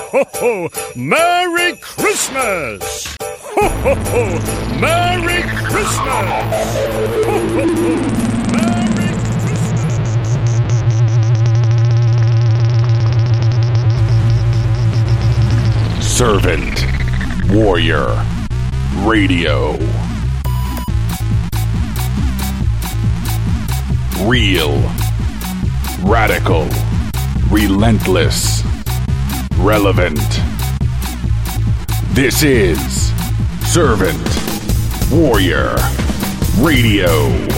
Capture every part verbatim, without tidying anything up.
ho, ho! Merry Christmas! Ho, ho, ho! Merry Christmas! Ho, ho, ho! Merry Christmas! Servant Warrior Radio. Real, radical, relentless, relevant. This is Servant Warrior Radio.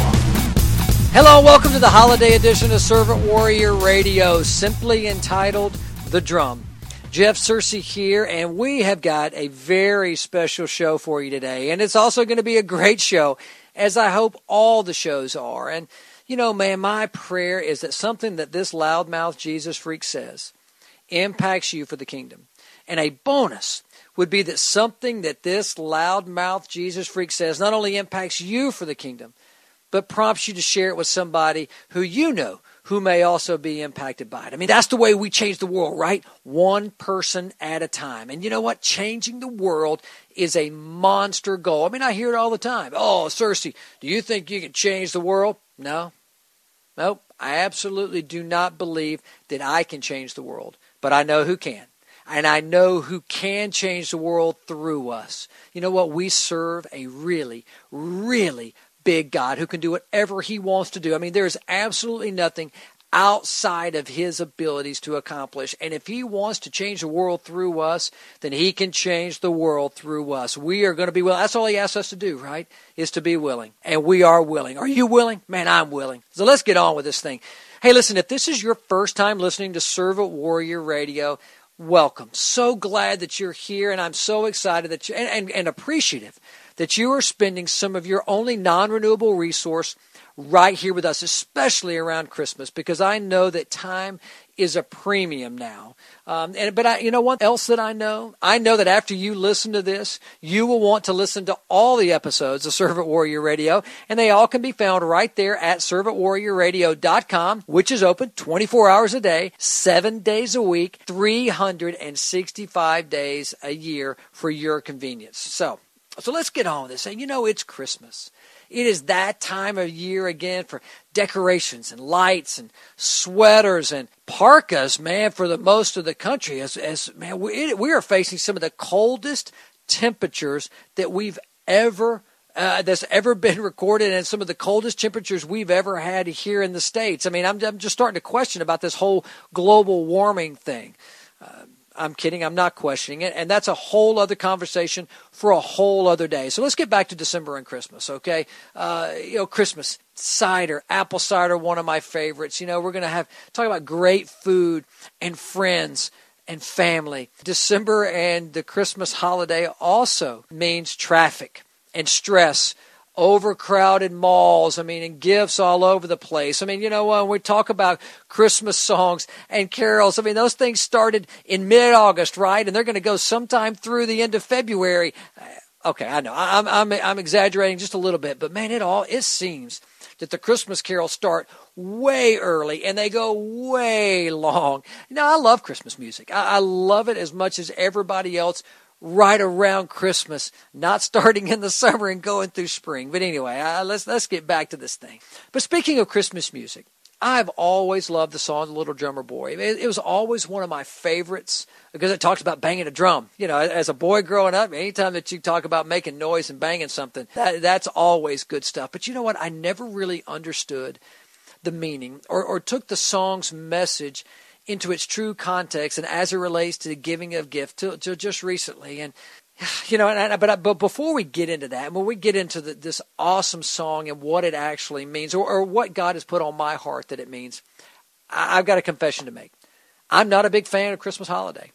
Hello and welcome to the holiday edition of Servant Warrior Radio, simply entitled The Drum. Jeff Searcy here, and we have got a very special show for you today. And it's also going to be a great show, as I hope all the shows are. And you know, man, my prayer is that something that this loudmouth Jesus freak says impacts you for the kingdom. And a bonus would be that something that this loudmouth Jesus freak says not only impacts you for the kingdom, but prompts you to share it with somebody who you know who may also be impacted by it. I mean, that's the way we change the world, right? One person at a time. And you know what? Changing the world is a monster goal. I mean, I hear it all the time. Oh, Searcy, do you think you can change the world? No. Nope, I absolutely do not believe that I can change the world, but I know who can. And I know who can change the world through us. You know what? We serve a really, really big God who can do whatever he wants to do. I mean, there is absolutely nothing outside of his abilities to accomplish. And if he wants to change the world through us, then he can change the world through us. We are going to be willing. That's all he asks us to do, right? Is to be willing. And we are willing. Are you willing? Man, I'm willing. So let's get on with this thing. Hey, listen, if this is your first time listening to Servant Warrior Radio, welcome. So glad that you're here, and I'm so excited that you, and, and, and appreciative that you are spending some of your only non-renewable resource right here with us, especially around Christmas, because I know that time is a premium now. Um, and but I, you know what else that I know? I know that after you listen to this, you will want to listen to all the episodes of Servant Warrior Radio, and they all can be found right there at servant warrior radio dot com, which is open twenty-four hours a day, seven days a week, three hundred sixty-five days a year for your convenience. So, so let's get on with this. And you know, it's Christmas. It is that time of year again for decorations and lights and sweaters and parkas, man, for the most of the country. As, as man, we, we are facing some of the coldest temperatures that we've ever uh, that's ever been recorded, and some of the coldest temperatures we've ever had here in the States. I mean, I'm, I'm just starting to question about this whole global warming thing. Uh, I'm kidding. I'm not questioning it. And that's a whole other conversation for a whole other day. So let's get back to December and Christmas, okay? Uh, you know, Christmas, cider, apple cider, one of my favorites. You know, we're going to have, talk about great food and friends and family. December and the Christmas holiday also means traffic and stress, overcrowded malls, I mean, and gifts all over the place. I mean, you know, when we talk about Christmas songs and carols, I mean, those things started in mid-August, right? And they're going to go sometime through the end of February. Okay, I know, I'm, I'm, I'm exaggerating just a little bit, but man, it all, it seems that the Christmas carols start way early and they go way long. Now, I love Christmas music. I, I love it as much as everybody else right around Christmas, not starting in the summer and going through spring. But anyway, uh, let's let's get back to this thing. But speaking of Christmas music, I've always loved the song "The Little Drummer Boy." It, it was always one of my favorites because it talks about banging a drum. You know, as a boy growing up, anytime that you talk about making noise and banging something, that, that's always good stuff. But you know what? I never really understood the meaning or, or took the song's message into its true context and as it relates to the giving of gift till, till just recently. And, you know, and, but, but before we get into that, when we get into the, this awesome song and what it actually means or, or what God has put on my heart that it means, I, I've got a confession to make. I'm not a big fan of Christmas holiday.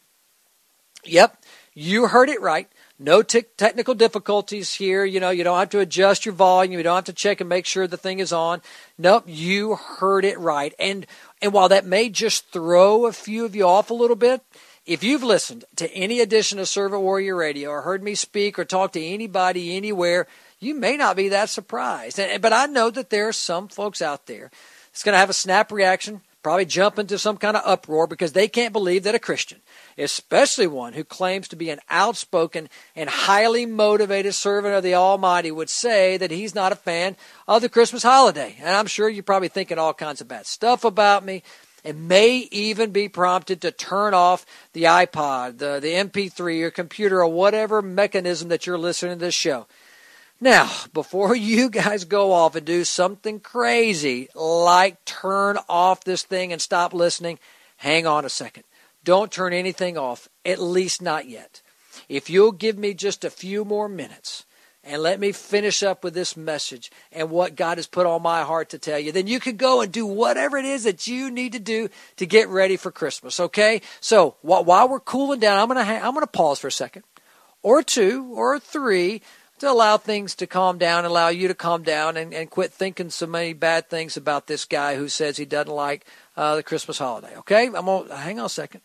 Yep, you heard it right. No te- technical difficulties here. You know, you don't have to adjust your volume. You don't have to check and make sure the thing is on. Nope, you heard it right. And and while that may just throw a few of you off a little bit, if you've listened to any edition of Servant Warrior Radio or heard me speak or talk to anybody anywhere, you may not be that surprised. And, but I know that there are some folks out there that's going to have a snap reaction, probably jump into some kind of uproar because they can't believe that a Christian especially one who claims to be an outspoken and highly motivated servant of the Almighty, would say that he's not a fan of the Christmas holiday. And I'm sure you're probably thinking all kinds of bad stuff about me, and may even be prompted to turn off the iPod, the, the M P three, or computer, or whatever mechanism that you're listening to this show. Now, before you guys go off and do something crazy like turn off this thing and stop listening, hang on a second. Don't turn anything off, at least not yet. If you'll give me just a few more minutes and let me finish up with this message and what God has put on my heart to tell you, then you can go and do whatever it is that you need to do to get ready for Christmas, okay? So while we're cooling down, I'm going to ha- I'm going to pause for a second, or two, or three, to allow things to calm down, allow you to calm down, and, and quit thinking so many bad things about this guy who says he doesn't like uh, the Christmas holiday, okay? I'm gonna, hang on a second.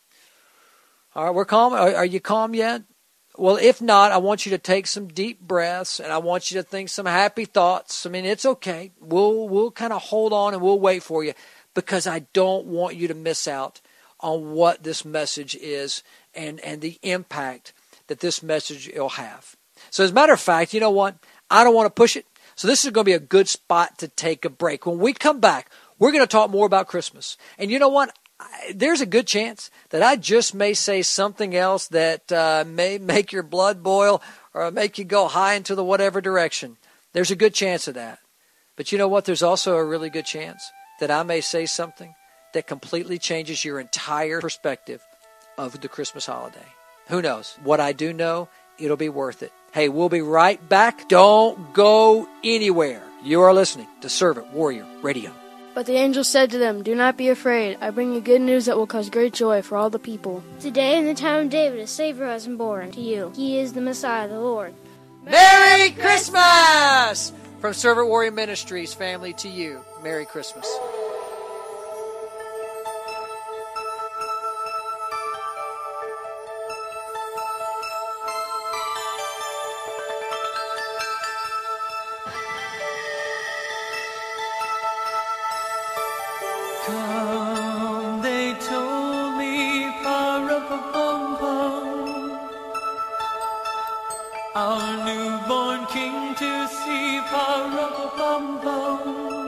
All right, we're calm. Are, are you calm yet? Well, if not, I want you to take some deep breaths, and I want you to think some happy thoughts. I mean, it's okay. We'll we'll kind of hold on and we'll wait for you, because I don't want you to miss out on what this message is and, and the impact that this message will have. So as a matter of fact, you know what? I don't want to push it. So this is going to be a good spot to take a break. When we come back, we're going to talk more about Christmas. And you know what? There's a good chance that I just may say something else that uh, may make your blood boil or make you go high into the whatever direction. There's a good chance of that. But you know what? There's also a really good chance that I may say something that completely changes your entire perspective of the Christmas holiday. Who knows? What I do know, it'll be worth it. Hey, we'll be right back. Don't go anywhere. You are listening to Servant Warrior Radio. But the angel said to them, "Do not be afraid. I bring you good news that will cause great joy for all the people. Today in the town of David a Savior has been born to you. He is the Messiah, the Lord." Merry Christmas! From Servant Warrior Ministries family to you, Merry Christmas. Come, they told me, pa-rum-pa-pum-pum, our newborn king to see, pa-rum-pa-pum-pum.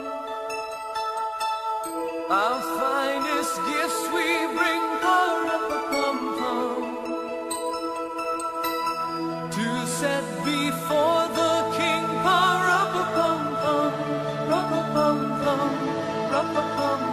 Our finest gifts we bring, pa-rum-pa-pum-pum, to set before the king, pa-rum-pa-pum-pum, rum-pa-pum-pum, rum-pa-pum-pum.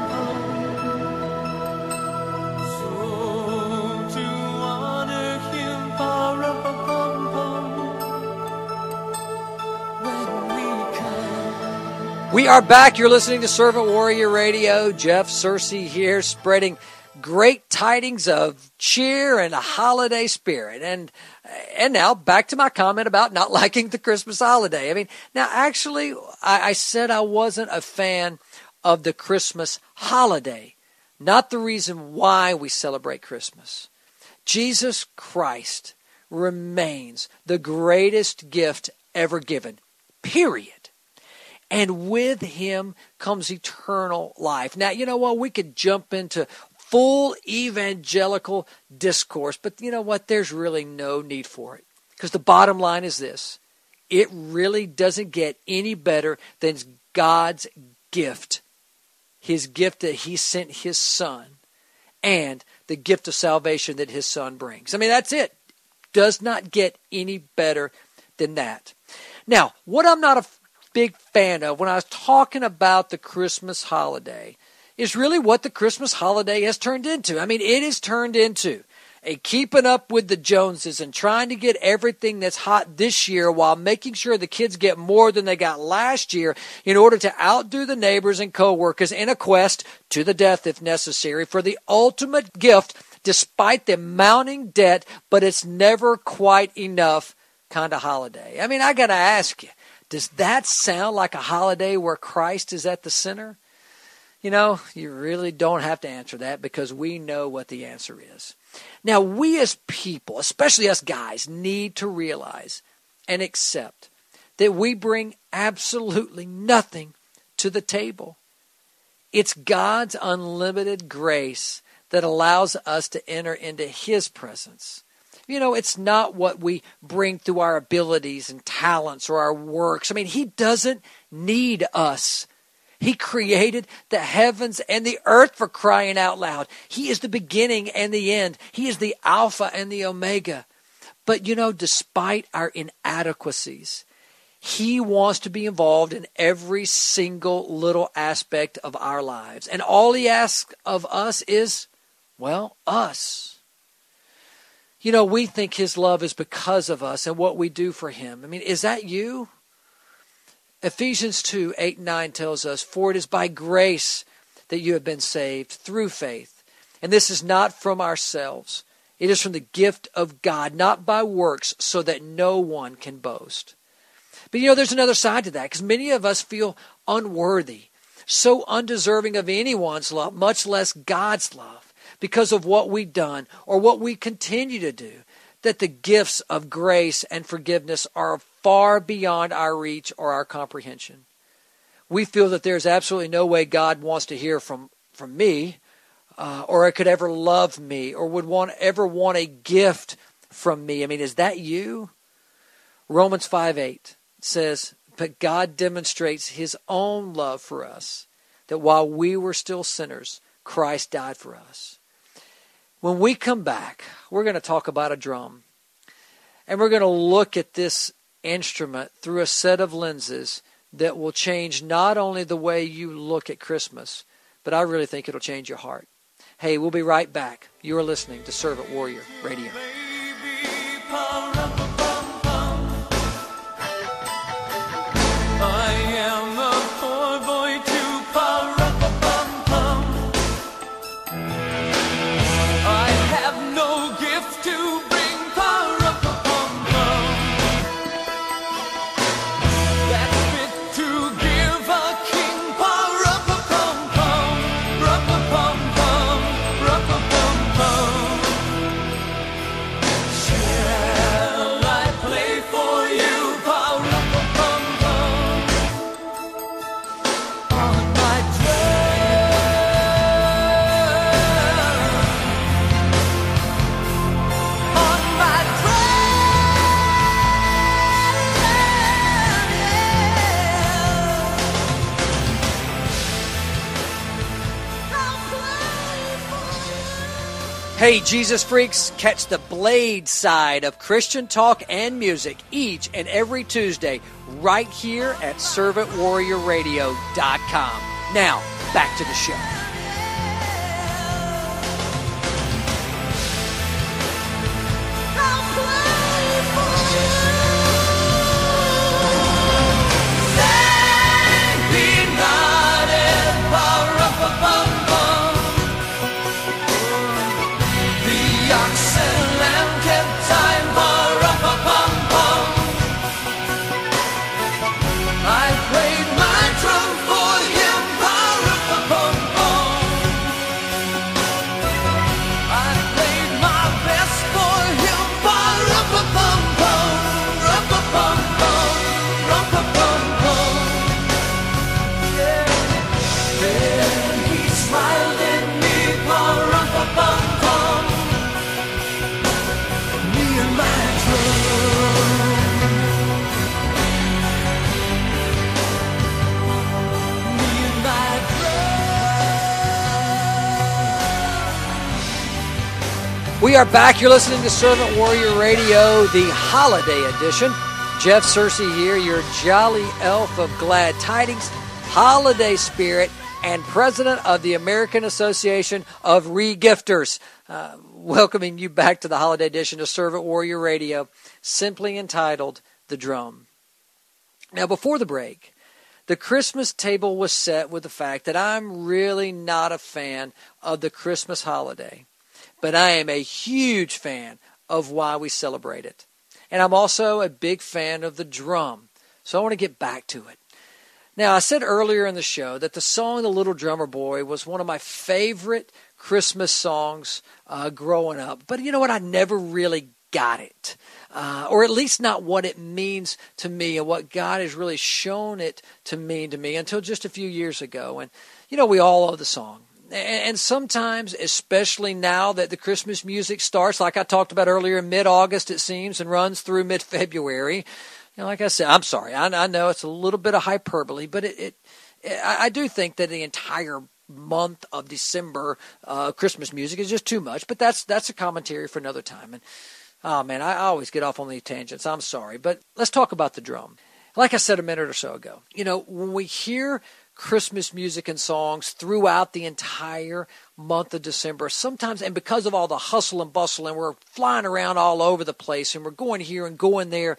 We are back. You're listening to Servant Warrior Radio. Jeff Searcy here, spreading great tidings of cheer and a holiday spirit. And and now back to my comment about not liking the Christmas holiday. I mean, now actually, I, I said I wasn't a fan of the Christmas holiday, not the reason why we celebrate Christmas. Jesus Christ remains the greatest gift ever given, period. And with him comes eternal life. Now, you know what? We could jump into full evangelical discourse, but you know what? There's really no need for it. Because the bottom line is this. It really doesn't get any better than God's gift. His gift that he sent his son, and the gift of salvation that his son brings. I mean, that's it. Does not get any better than that. Now, what I'm not a big fan of when I was talking about the Christmas holiday is really what the Christmas holiday has turned into. I mean, it has turned into a keeping up with the Joneses and trying to get everything that's hot this year while making sure the kids get more than they got last year in order to outdo the neighbors and coworkers in a quest to the death, if necessary, for the ultimate gift despite the mounting debt, but it's never quite enough kind of holiday. I mean, I got to ask you, does that sound like a holiday where Christ is at the center? You know, you really don't have to answer that because we know what the answer is. Now, we as people, especially us guys, need to realize and accept that we bring absolutely nothing to the table. It's God's unlimited grace that allows us to enter into His presence. You know, it's not what we bring through our abilities and talents or our works. I mean, He doesn't need us. He created the heavens and the earth, for crying out loud. He is the beginning and the end. He is the Alpha and the Omega. But, you know, despite our inadequacies, He wants to be involved in every single little aspect of our lives. And all He asks of us is, well, us. You know, we think His love is because of us and what we do for Him. I mean, is that you? Ephesians two, eight and nine tells us, "For it is by grace that you have been saved through faith. And this is not from ourselves. It is from the gift of God, not by works, so that no one can boast." But you know, there's another side to that, because many of us feel unworthy, so undeserving of anyone's love, much less God's love, because of what we've done or what we continue to do, that the gifts of grace and forgiveness are far beyond our reach or our comprehension. We feel that there's absolutely no way God wants to hear from, from me, uh, or could ever love me, or would want ever want a gift from me. I mean, is that you? Romans five eight says, "But God demonstrates His own love for us, that while we were still sinners, Christ died for us." When we come back, we're going to talk about a drum. And we're going to look at this instrument through a set of lenses that will change not only the way you look at Christmas, but I really think it'll change your heart. Hey, we'll be right back. You are listening to Servant Warrior Radio. I am a poor boy to pa-ra-pa-pum-pum. I have no gift to bring pa-ra-pa-pum-pum. That's fit to give a king pa-ra-pa-pum-pum. Ra-pa-pum-pum, ra-pa-pum-pum. Shall I play for you pa-ra-pa-pum-pum? On my drum, on my Hey, Jesus freaks, catch the Blade side of Christian talk and music each and every Tuesday right here at servant warrior radio dot com. Now, back to the show. We are back. You're listening to Servant Warrior Radio, the holiday edition. Jeff Searcy here, your jolly elf of glad tidings, holiday spirit, and president of the American Association of Regifters. Uh, welcoming you back to the holiday edition of Servant Warrior Radio, simply entitled The Drum. Now, before the break, the Christmas table was set with the fact that I'm really not a fan of the Christmas holiday. But I am a huge fan of why we celebrate it. And I'm also a big fan of the drum. So I want to get back to it. Now, I said earlier in the show that the song The Little Drummer Boy was one of my favorite Christmas songs uh, growing up. But you know what? I never really got it. Uh, or at least not what it means to me and what God has really shown it to mean to me until just a few years ago. And, you know, we all know the song. And sometimes, especially now that the Christmas music starts, like I talked about earlier, in mid-August it seems, and runs through mid-February. You know, like I said, I'm sorry, I, I know it's a little bit of hyperbole, but it, it, it I do think that the entire month of December uh, Christmas music is just too much. But that's that's a commentary for another time. And oh man, I always get off on these tangents. I'm sorry, but let's talk about the drum. Like I said a minute or so ago, you know, when we hear Christmas music and songs throughout the entire month of December, sometimes, and because of all the hustle and bustle, and we're flying around all over the place, and we're going here and going there,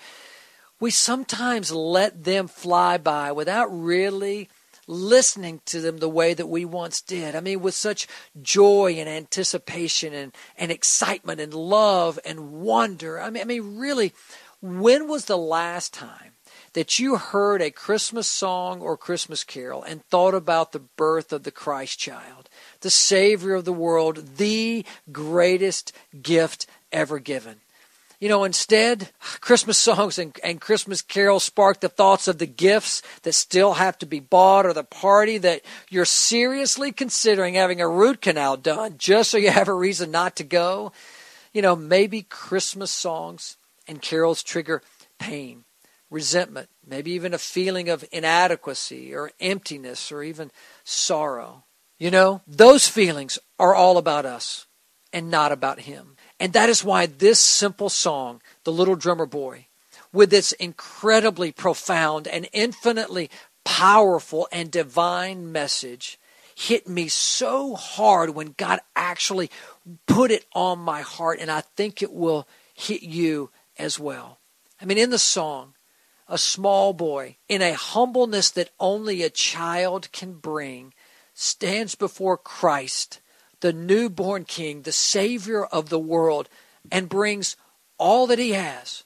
we sometimes let them fly by without really listening to them the way that we once did. I mean, with such joy and anticipation and, and excitement and love and wonder. I mean, I mean, really, when was the last time that you heard a Christmas song or Christmas carol and thought about the birth of the Christ child, the Savior of the world, the greatest gift ever given? You know, instead, Christmas songs and, and Christmas carols spark the thoughts of the gifts that still have to be bought, or the party that you're seriously considering having a root canal done just so you have a reason not to go. You know, maybe Christmas songs and carols trigger pain, resentment, maybe even a feeling of inadequacy or emptiness or even sorrow. You know, those feelings are all about us and not about Him. And that is why this simple song, The Little Drummer Boy, with its incredibly profound and infinitely powerful and divine message, hit me so hard when God actually put it on my heart, and I think it will hit you as well. I mean, in the song, a small boy, in a humbleness that only a child can bring, stands before Christ, the newborn King, the Savior of the world, and brings all that He has,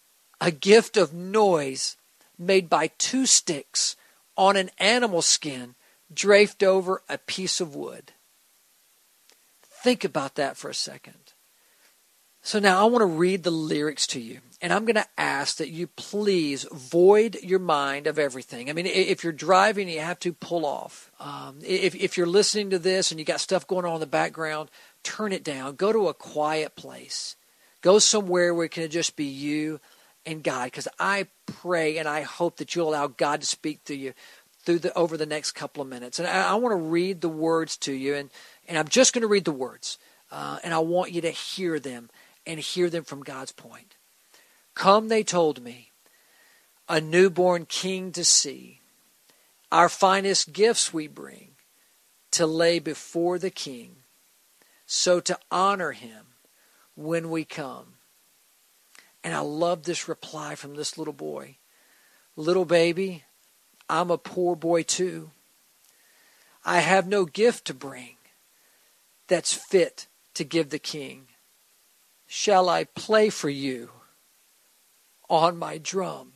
a gift of noise made by two sticks on an animal skin draped over a piece of wood. Think about that for a second. So now I want to read the lyrics to you, and I'm going to ask that you please void your mind of everything. I mean, if you're driving, you have to pull off. Um, if, if you're listening to this and you got stuff going on in the background, turn it down. Go to a quiet place. Go somewhere where it can just be you and God, because I pray and I hope that you'll allow God to speak to you through the over the next couple of minutes. And I, I want to read the words to you, and, and I'm just going to read the words, uh, and I want you to hear them. And hear them from God's point. Come, they told me, a newborn King to see. Our finest gifts we bring to lay before the King, so to honor Him when we come. And I love this reply from this little boy. Little baby, I'm a poor boy too. I have no gift to bring that's fit to give the King. Shall I play for you on my drum?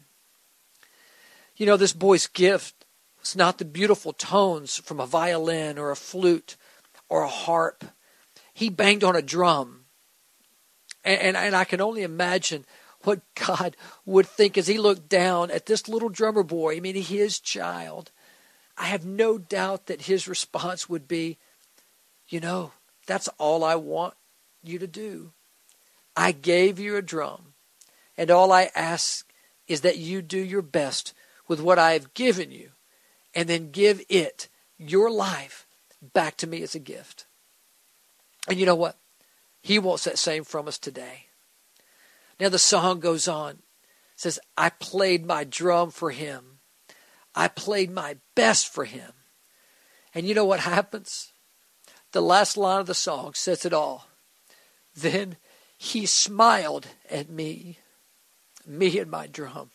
You know, this boy's gift was not the beautiful tones from a violin or a flute or a harp. He banged on a drum. And, and, and I can only imagine what God would think as He looked down at this little drummer boy, I mean, His child. I have no doubt that his response would be, you know, that's all I want you to do. I gave you a drum, and all I ask is that you do your best with what I have given you, and then give it, your life, back to me as a gift. And you know what? He wants that same from us today. Now the song goes on. It says, I played my drum for Him. I played my best for Him. And you know what happens? The last line of the song says it all. Then He smiled at me, me and my drum.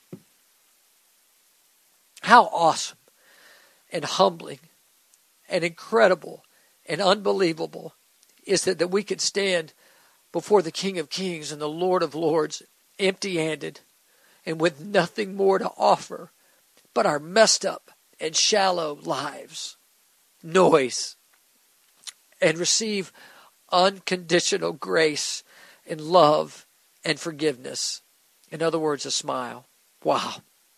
How awesome and humbling and incredible and unbelievable is it that we could stand before the King of Kings and the Lord of Lords empty-handed and with nothing more to offer but our messed up and shallow lives, noise, and receive unconditional grace and love and forgiveness. In other words, a smile. Wow.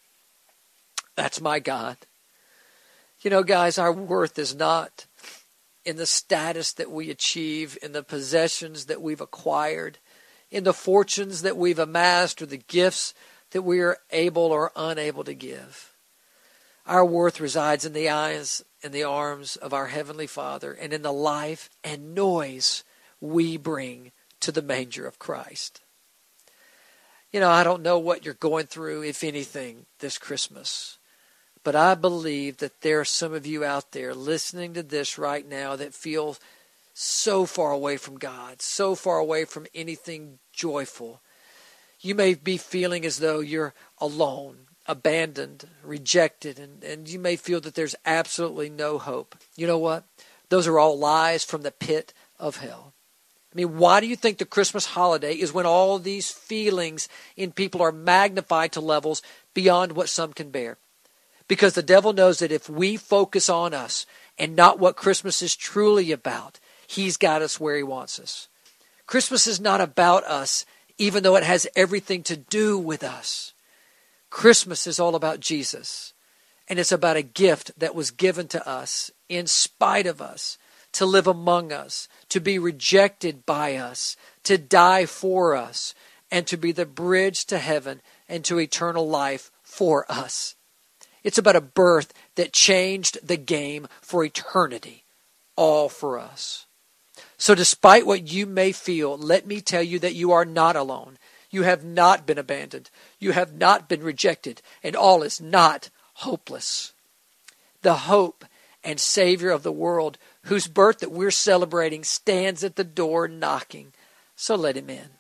That's my God. You know, guys, our worth is not in the status that we achieve, in the possessions that we've acquired, in the fortunes that we've amassed, or the gifts that we are able or unable to give. Our worth resides in the eyes and the arms of our Heavenly Father, and in the life and noise we bring to the manger of Christ. You know, I don't know what you're going through, if anything, this Christmas. But I believe that there are some of you out there listening to this right now that feel so far away from God, so far away from anything joyful. You may be feeling as though you're alone, abandoned, rejected, and, and you may feel that there's absolutely no hope. You know what? Those are all lies from the pit of hell. I mean, why do you think the Christmas holiday is when all these feelings in people are magnified to levels beyond what some can bear? Because the devil knows that if we focus on us and not what Christmas is truly about, he's got us where he wants us. Christmas is not about us, even though it has everything to do with us. Christmas is all about Jesus. And it's about a gift that was given to us in spite of us, to live among us, to be rejected by us, to die for us, and to be the bridge to heaven and to eternal life for us. It's about a birth that changed the game for eternity, all for us. So despite what you may feel, let me tell you that you are not alone. You have not been abandoned. You have not been rejected, and all is not hopeless. The hope and Savior of the world, whose birth that we're celebrating, stands at the door knocking. So let him in.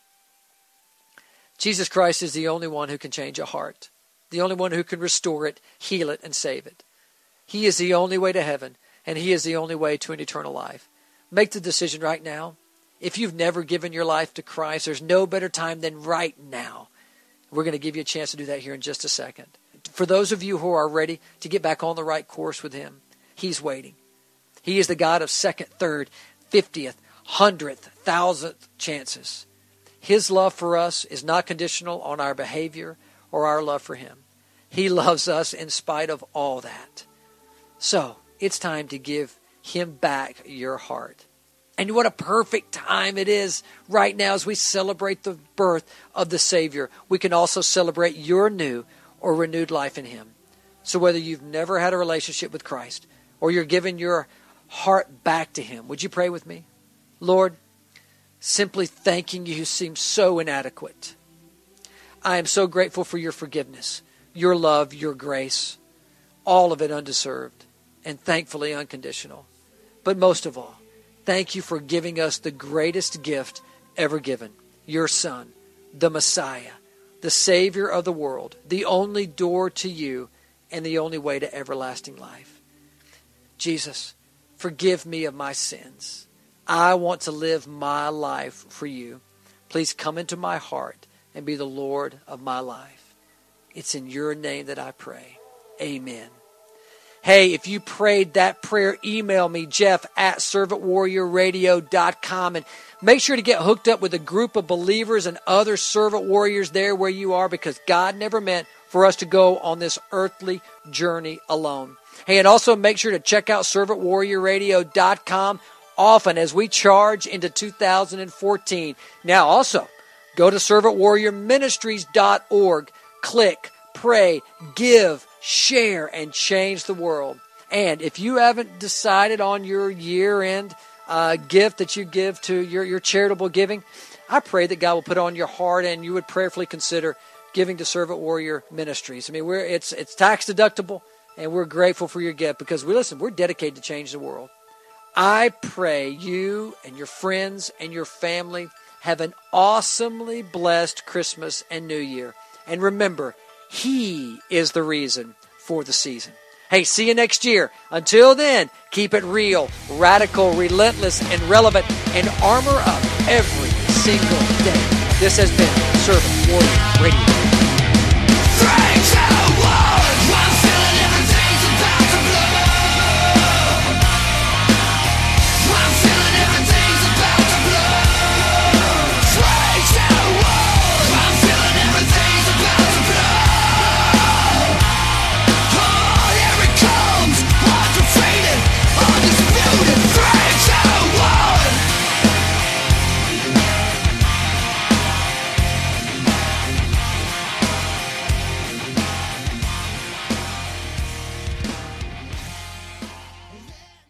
Jesus Christ is the only one who can change a heart. The only one who can restore it, heal it, and save it. He is the only way to heaven, and he is the only way to an eternal life. Make the decision right now. If you've never given your life to Christ, there's no better time than right now. We're going to give you a chance to do that here in just a second. For those of you who are ready to get back on the right course with him, he's waiting. He is the God of second, third, fiftieth, hundredth, thousandth chances. His love for us is not conditional on our behavior or our love for him. He loves us in spite of all that. So, it's time to give him back your heart. And what a perfect time it is right now as we celebrate the birth of the Savior. We can also celebrate your new or renewed life in him. So whether you've never had a relationship with Christ or you're giving your heart back to him, would you pray with me? Lord, simply thanking you seems so inadequate. I am so grateful for your forgiveness, your love, your grace, all of it undeserved and thankfully unconditional. But most of all, thank you for giving us the greatest gift ever given, your Son, the Messiah, the Savior of the world, the only door to you and the only way to everlasting life. Jesus, forgive me of my sins. I want to live my life for you. Please come into my heart and be the Lord of my life. It's in your name that I pray. Amen. Hey, if you prayed that prayer, email me, Jeff at servant warrior radio dot com, and make sure to get hooked up with a group of believers and other servant warriors there where you are, because God never meant for us to go on this earthly journey alone. Hey, and also make sure to check out servant warrior radio dot com often as we charge into two thousand fourteen. Now also, go to servant warrior ministries dot org, click, pray, give, share, and change the world. And if you haven't decided on your year-end uh, gift that you give to your, your charitable giving, I pray that God will put it on your heart and you would prayerfully consider giving to Servant Warrior Ministries. I mean, we're it's it's tax deductible, and we're grateful for your gift because we listen. We're dedicated to change the world. I pray you and your friends and your family have an awesomely blessed Christmas and New Year. And remember, he is the reason for the season. Hey, see you next year. Until then, keep it real, radical, relentless, and relevant, and armor up every single day. This has been Servant Warrior Radio. Three!